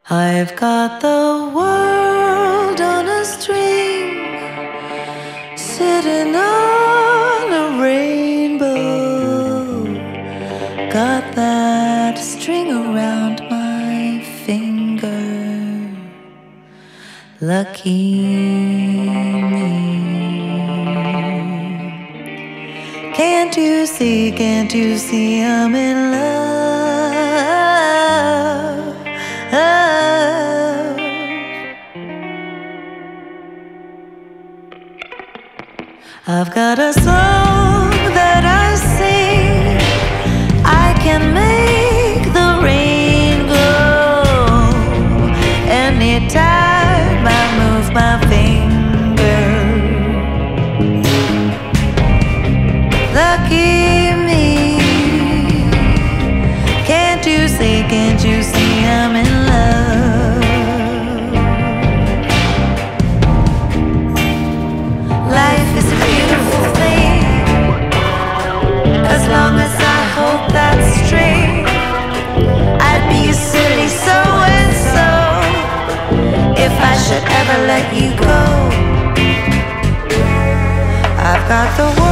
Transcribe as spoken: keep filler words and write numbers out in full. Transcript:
I've got the world on a string, sitting on a rainbow. Got that string around my finger. Lucky me. Can't you see, can't you see I'm in love? I've got a song that I sing. I can make the rain go anytime I move my finger. Lucky me. Can't you see, can't you see I'm in love? Life is a beautiful thing, as long as I hold that string. I'd be a silly so-and-so if I should ever let you go. I've got the